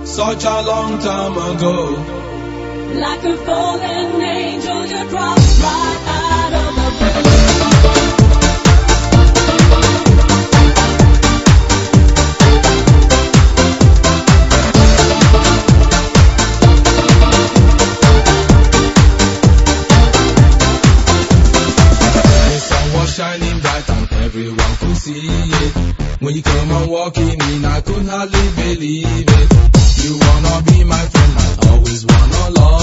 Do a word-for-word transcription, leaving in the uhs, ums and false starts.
such a long time ago. Like a fallen angel, you dropped right out of the blue. Shining bright and everyone could see it. When you come on walking in, I could hardly believe it. You wanna be my friend, I always wanna love